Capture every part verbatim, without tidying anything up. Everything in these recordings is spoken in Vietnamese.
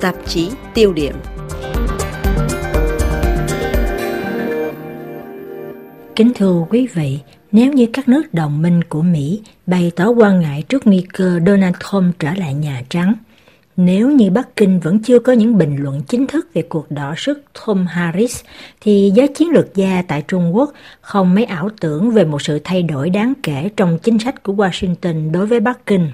Tạp chí tiêu điểm. Kính thưa quý vị, nếu như các nước đồng minh của Mỹ bày tỏ quan ngại trước nguy cơ Donald Trump trở lại Nhà Trắng, nếu như Bắc Kinh vẫn chưa có những bình luận chính thức về cuộc đọ sức Trump-Harris, thì giới chiến lược gia tại Trung Quốc không mấy ảo tưởng về một sự thay đổi đáng kể trong chính sách của Washington đối với Bắc Kinh.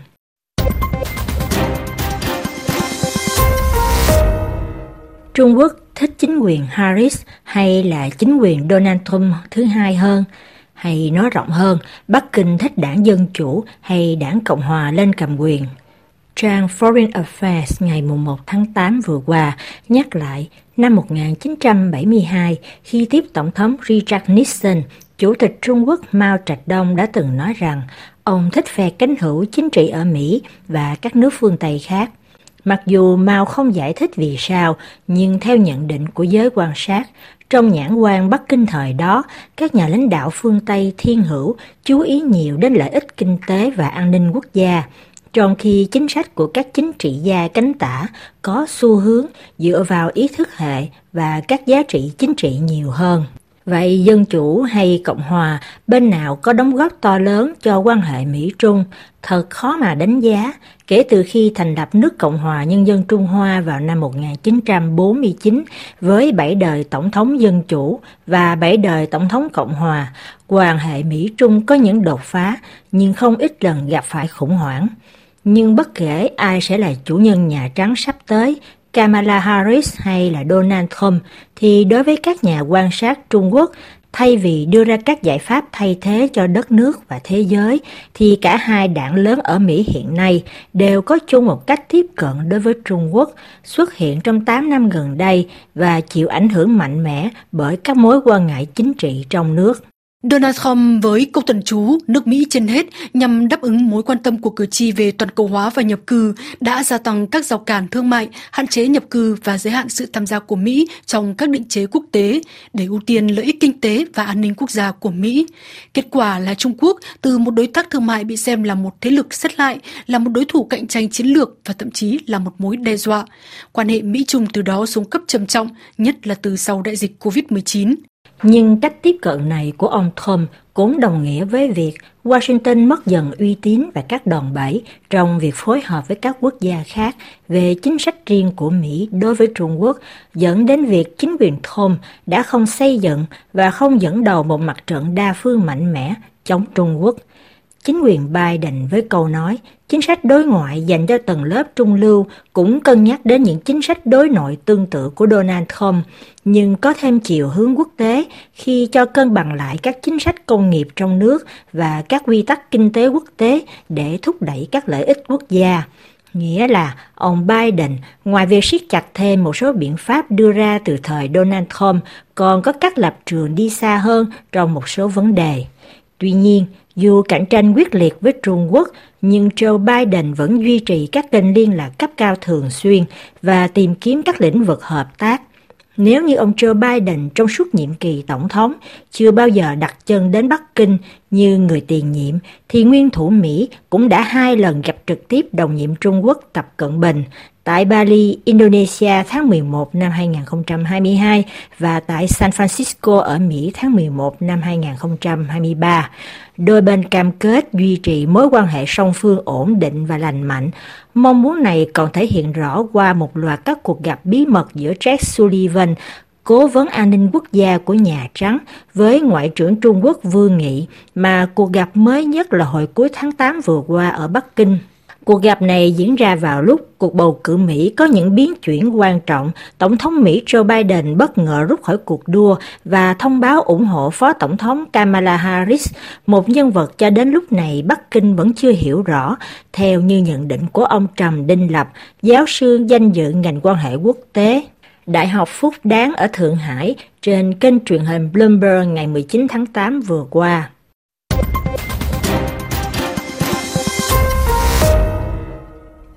Trung Quốc thích chính quyền Harris hay là chính quyền Donald Trump thứ hai hơn? Hay nói rộng hơn, Bắc Kinh thích đảng Dân Chủ hay đảng Cộng Hòa lên cầm quyền? Trang Foreign Affairs ngày mùng một tháng tám vừa qua nhắc lại năm một nghìn chín trăm bảy mươi hai khi tiếp Tổng thống Richard Nixon, Chủ tịch Trung Quốc Mao Trạch Đông đã từng nói rằng ông thích phe cánh hữu chính trị ở Mỹ và các nước phương Tây khác. Mặc dù Mao không giải thích vì sao, nhưng theo nhận định của giới quan sát, trong nhãn quan Bắc Kinh thời đó, các nhà lãnh đạo phương Tây thiên hữu chú ý nhiều đến lợi ích kinh tế và an ninh quốc gia, trong khi chính sách của các chính trị gia cánh tả có xu hướng dựa vào ý thức hệ và các giá trị chính trị nhiều hơn. Vậy Dân Chủ hay Cộng Hòa, bên nào có đóng góp to lớn cho quan hệ Mỹ-Trung? Thật khó mà đánh giá. Kể từ khi thành lập nước Cộng hòa Nhân dân Trung Hoa vào năm một nghìn chín trăm bốn mươi chín với bảy đời Tổng thống Dân Chủ và bảy đời Tổng thống Cộng Hòa, quan hệ Mỹ-Trung có những đột phá nhưng không ít lần gặp phải khủng hoảng. Nhưng bất kể ai sẽ là chủ nhân Nhà Trắng sắp tới, Kamala Harris hay là Donald Trump, thì đối với các nhà quan sát Trung Quốc, thay vì đưa ra các giải pháp thay thế cho đất nước và thế giới, thì cả hai đảng lớn ở Mỹ hiện nay đều có chung một cách tiếp cận đối với Trung Quốc, xuất hiện trong tám năm gần đây và chịu ảnh hưởng mạnh mẽ bởi các mối quan ngại chính trị trong nước. Donald Trump với câu thần chú nước Mỹ trên hết nhằm đáp ứng mối quan tâm của cử tri về toàn cầu hóa và nhập cư đã gia tăng các rào cản thương mại, hạn chế nhập cư và giới hạn sự tham gia của Mỹ trong các định chế quốc tế để ưu tiên lợi ích kinh tế và an ninh quốc gia của Mỹ. Kết quả là Trung Quốc từ một đối tác thương mại bị xem là một thế lực xét lại, là một đối thủ cạnh tranh chiến lược và thậm chí là một mối đe dọa. Quan hệ Mỹ-Trung từ đó xuống cấp trầm trọng, nhất là từ sau đại dịch covid mười chín. Nhưng cách tiếp cận này của ông Trump cũng đồng nghĩa với việc Washington mất dần uy tín và các đòn bẩy trong việc phối hợp với các quốc gia khác về chính sách riêng của Mỹ đối với Trung Quốc, dẫn đến việc chính quyền Trump đã không xây dựng và không dẫn đầu một mặt trận đa phương mạnh mẽ chống Trung Quốc. Chính quyền Biden với câu nói, chính sách đối ngoại dành cho tầng lớp trung lưu cũng cân nhắc đến những chính sách đối nội tương tự của Donald Trump, nhưng có thêm chiều hướng quốc tế khi cho cân bằng lại các chính sách công nghiệp trong nước và các quy tắc kinh tế quốc tế để thúc đẩy các lợi ích quốc gia. Nghĩa là ông Biden, ngoài việc siết chặt thêm một số biện pháp đưa ra từ thời Donald Trump, còn có các lập trường đi xa hơn trong một số vấn đề. Tuy nhiên, dù cạnh tranh quyết liệt với Trung Quốc, nhưng Joe Biden vẫn duy trì các kênh liên lạc cấp cao thường xuyên và tìm kiếm các lĩnh vực hợp tác. Nếu như ông Joe Biden trong suốt nhiệm kỳ tổng thống chưa bao giờ đặt chân đến Bắc Kinh như người tiền nhiệm, thì nguyên thủ Mỹ cũng đã hai lần gặp trực tiếp đồng nhiệm Trung Quốc Tập Cận Bình tại Bali, Indonesia tháng mười một năm hai nghìn không trăm hai mươi hai và tại San Francisco ở Mỹ tháng mười một năm hai nghìn không trăm hai mươi ba. Đôi bên cam kết duy trì mối quan hệ song phương ổn định và lành mạnh. Mong muốn này còn thể hiện rõ qua một loạt các cuộc gặp bí mật giữa Jake Sullivan, Cố vấn an ninh quốc gia của Nhà Trắng, với Ngoại trưởng Trung Quốc Vương Nghị, mà cuộc gặp mới nhất là hồi cuối tháng tám vừa qua ở Bắc Kinh. Cuộc gặp này diễn ra vào lúc cuộc bầu cử Mỹ có những biến chuyển quan trọng. Tổng thống Mỹ Joe Biden bất ngờ rút khỏi cuộc đua và thông báo ủng hộ Phó Tổng thống Kamala Harris, một nhân vật cho đến lúc này Bắc Kinh vẫn chưa hiểu rõ, theo như nhận định của ông Trầm Đinh Lập, giáo sư danh dự ngành quan hệ quốc tế, Đại học Phúc Đáng ở Thượng Hải, trên kênh truyền hình Bloomberg ngày mười chín tháng tám vừa qua.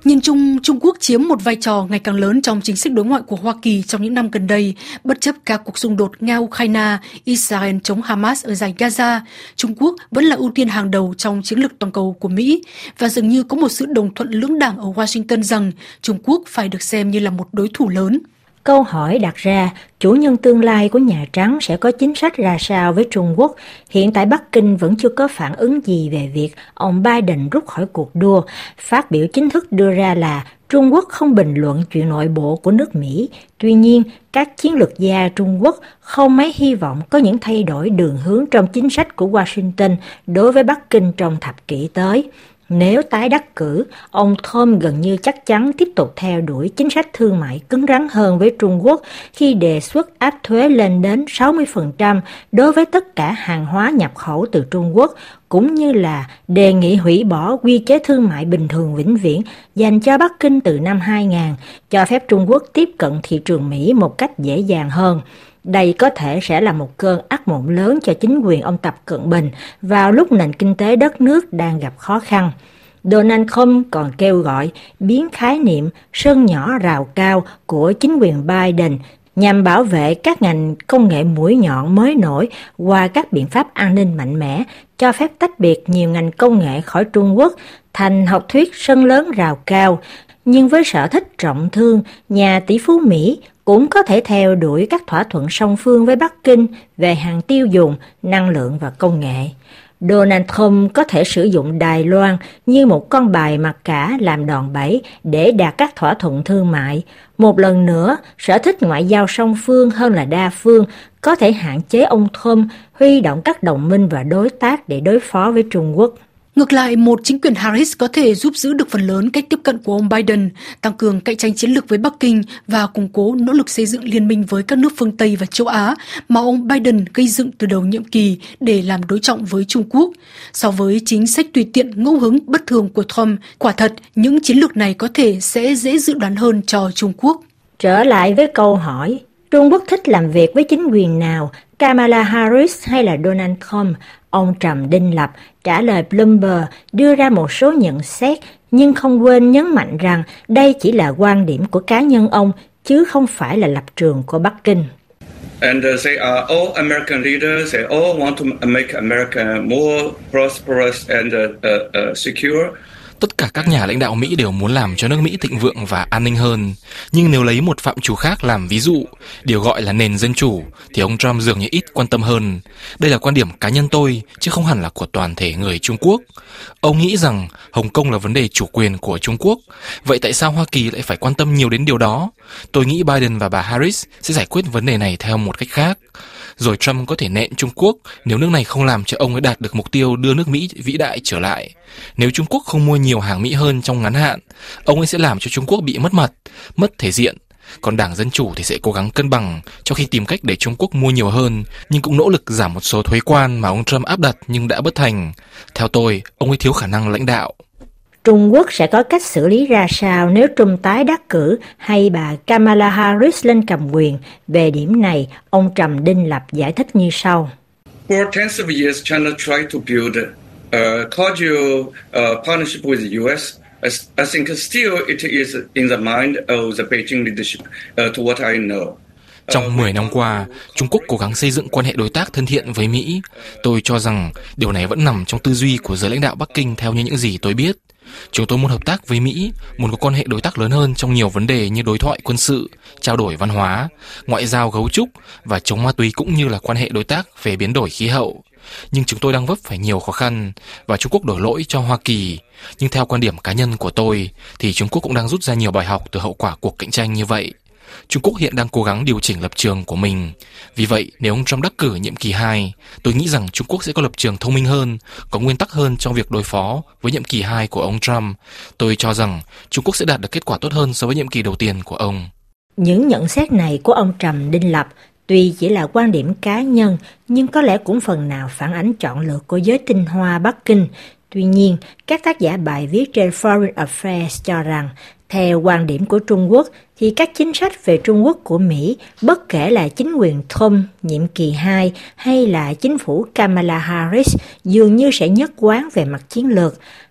Nhìn chung, Trung Quốc chiếm một vai trò ngày càng lớn trong chính sách đối ngoại của Hoa Kỳ trong những năm gần đây, bất chấp các cuộc xung đột Nga-Ukraine, Israel chống Hamas ở dải Gaza, Trung Quốc vẫn là ưu tiên hàng đầu trong chiến lược toàn cầu của Mỹ, và dường như có một sự đồng thuận lưỡng đảng ở Washington rằng Trung Quốc phải được xem như là một đối thủ lớn. Câu hỏi đặt ra, chủ nhân tương lai của Nhà Trắng sẽ có chính sách ra sao với Trung Quốc? Hiện tại Bắc Kinh vẫn chưa có phản ứng gì về việc ông Biden rút khỏi cuộc đua. Phát biểu chính thức đưa ra là Trung Quốc không bình luận chuyện nội bộ của nước Mỹ. Tuy nhiên, các chiến lược gia Trung Quốc không mấy hy vọng có những thay đổi đường hướng trong chính sách của Washington đối với Bắc Kinh trong thập kỷ tới. Nếu tái đắc cử, ông Trump gần như chắc chắn tiếp tục theo đuổi chính sách thương mại cứng rắn hơn với Trung Quốc khi đề xuất áp thuế lên đến sáu mươi phần trăm đối với tất cả hàng hóa nhập khẩu từ Trung Quốc, cũng như là đề nghị hủy bỏ quy chế thương mại bình thường vĩnh viễn dành cho Bắc Kinh từ năm hai nghìn, cho phép Trung Quốc tiếp cận thị trường Mỹ một cách dễ dàng hơn. Đây có thể sẽ là một cơn ác mộng lớn cho chính quyền ông Tập Cận Bình vào lúc nền kinh tế đất nước đang gặp khó khăn. Donald Trump còn kêu gọi biến khái niệm sân nhỏ rào cao của chính quyền Biden nhằm bảo vệ các ngành công nghệ mũi nhọn mới nổi qua các biện pháp an ninh mạnh mẽ, cho phép tách biệt nhiều ngành công nghệ khỏi Trung Quốc thành học thuyết sân lớn rào cao. Nhưng với sở thích trọng thương, nhà tỷ phú Mỹ cũng có thể theo đuổi các thỏa thuận song phương với Bắc Kinh về hàng tiêu dùng, năng lượng và công nghệ. Donald Trump có thể sử dụng Đài Loan như một con bài mặc cả làm đòn bẩy để đạt các thỏa thuận thương mại. Một lần nữa, sở thích ngoại giao song phương hơn là đa phương có thể hạn chế ông Trump huy động các đồng minh và đối tác để đối phó với Trung Quốc. Ngược lại, một chính quyền Harris có thể giúp giữ được phần lớn cách tiếp cận của ông Biden, tăng cường cạnh tranh chiến lược với Bắc Kinh và củng cố nỗ lực xây dựng liên minh với các nước phương Tây và châu Á mà ông Biden gây dựng từ đầu nhiệm kỳ để làm đối trọng với Trung Quốc. So với chính sách tùy tiện ngẫu hứng bất thường của Trump, quả thật những chiến lược này có thể sẽ dễ dự đoán hơn cho Trung Quốc. Trở lại với câu hỏi, Trung Quốc thích làm việc với chính quyền nào, Kamala Harris hay là Donald Trump? Ông Trầm Đinh Lập trả lời Bloomberg đưa ra một số nhận xét, nhưng không quên nhấn mạnh rằng đây chỉ là quan điểm của cá nhân ông, chứ không phải là lập trường của Bắc Kinh. And uh, they are all American leaders. They all want to make America more prosperous and uh, uh, uh, secure. Tất cả các nhà lãnh đạo Mỹ đều muốn làm cho nước Mỹ thịnh vượng và an ninh hơn. Nhưng nếu lấy một phạm trù khác làm ví dụ, điều gọi là nền dân chủ, thì ông Trump dường như ít quan tâm hơn. Đây là quan điểm cá nhân tôi, chứ không hẳn là của toàn thể người Trung Quốc. Ông nghĩ rằng Hồng Kông là vấn đề chủ quyền của Trung Quốc. Vậy tại sao Hoa Kỳ lại phải quan tâm nhiều đến điều đó? Tôi nghĩ Biden và bà Harris sẽ giải quyết vấn đề này theo một cách khác. Rồi Trump có thể nện Trung Quốc nếu nước này không làm cho ông ấy đạt được mục tiêu đưa nước Mỹ vĩ đại trở lại. Nếu Trung Quốc không mua nhiều hàng Mỹ hơn trong ngắn hạn, ông ấy sẽ làm cho Trung Quốc bị mất mặt, mất thể diện. Còn Đảng Dân Chủ thì sẽ cố gắng cân bằng trong khi tìm cách để Trung Quốc mua nhiều hơn, nhưng cũng nỗ lực giảm một số thuế quan mà ông Trump áp đặt nhưng đã bất thành. Theo tôi, ông ấy thiếu khả năng lãnh đạo. Trung Quốc sẽ có cách xử lý ra sao nếu Trump tái đắc cử hay bà Kamala Harris lên cầm quyền? Về điểm này, ông Trầm Đinh Lập giải thích như sau. For tens of years, China tried to build a cordial uh, partnership with the U S. I think still it is in the mind of the Beijing leadership, uh, to what I know. Trong mười năm qua, Trung Quốc cố gắng xây dựng quan hệ đối tác thân thiện với Mỹ. Tôi cho rằng điều này vẫn nằm trong tư duy của giới lãnh đạo Bắc Kinh theo như những gì tôi biết. Chúng tôi muốn hợp tác với Mỹ, muốn có quan hệ đối tác lớn hơn trong nhiều vấn đề như đối thoại quân sự, trao đổi văn hóa, ngoại giao gấu trúc và chống ma túy, cũng như là quan hệ đối tác về biến đổi khí hậu. Nhưng chúng tôi đang vấp phải nhiều khó khăn và Trung Quốc đổ lỗi cho Hoa Kỳ. Nhưng theo quan điểm cá nhân của tôi thì Trung Quốc cũng đang rút ra nhiều bài học từ hậu quả cuộc cạnh tranh như vậy. Trung Quốc hiện đang cố gắng điều chỉnh lập trường của mình. Vì vậy, nếu ông Trump đắc cử nhiệm kỳ hai, tôi nghĩ rằng Trung Quốc sẽ có lập trường thông minh hơn, có nguyên tắc hơn trong việc đối phó với nhiệm kỳ hai của ông Trump. Tôi cho rằng Trung Quốc sẽ đạt được kết quả tốt hơn so với nhiệm kỳ đầu tiên của ông. Những nhận xét này của ông Trầm Đinh Lập tuy chỉ là quan điểm cá nhân, nhưng có lẽ cũng phần nào phản ánh chọn lựa của giới tinh hoa Bắc Kinh. Tuy nhiên, các tác giả bài viết trên Foreign Affairs cho rằng, theo quan điểm của Trung Quốc, thì các chính sách về Trung Quốc của Mỹ, bất kể là chính quyền Trump nhiệm kỳ hai hay là chính phủ Kamala Harris, dường như sẽ nhất quán về mặt chiến lược.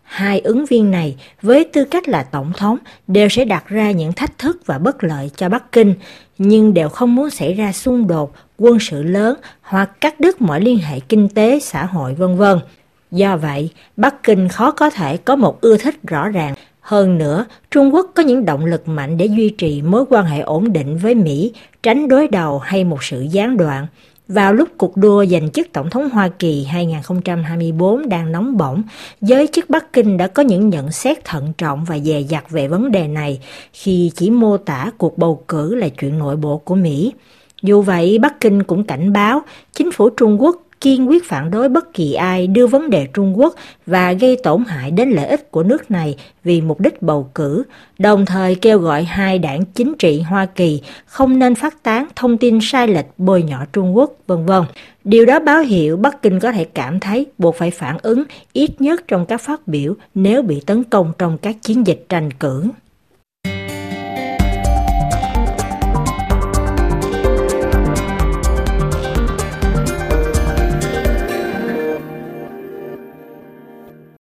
Hai ứng viên này với tư cách là tổng thống đều sẽ đặt ra những thách thức và bất lợi cho Bắc Kinh, nhưng đều không muốn xảy ra xung đột quân sự lớn hoặc cắt đứt mọi liên hệ kinh tế, xã hội vân vân. Do vậy, Bắc Kinh khó có thể có một ưa thích rõ ràng. Hơn nữa, Trung Quốc có những động lực mạnh để duy trì mối quan hệ ổn định với Mỹ, tránh đối đầu hay một sự gián đoạn. Vào lúc cuộc đua giành chức Tổng thống Hoa Kỳ hai không hai tư đang nóng bỏng, giới chức Bắc Kinh đã có những nhận xét thận trọng và dè dặt về vấn đề này khi chỉ mô tả cuộc bầu cử là chuyện nội bộ của Mỹ. Dù vậy, Bắc Kinh cũng cảnh báo chính phủ Trung Quốc kiên quyết phản đối bất kỳ ai đưa vấn đề Trung Quốc và gây tổn hại đến lợi ích của nước này vì mục đích bầu cử, đồng thời kêu gọi hai đảng chính trị Hoa Kỳ không nên phát tán thông tin sai lệch bôi nhọ Trung Quốc, vân vân. Điều đó báo hiệu Bắc Kinh có thể cảm thấy buộc phải phản ứng ít nhất trong các phát biểu nếu bị tấn công trong các chiến dịch tranh cử.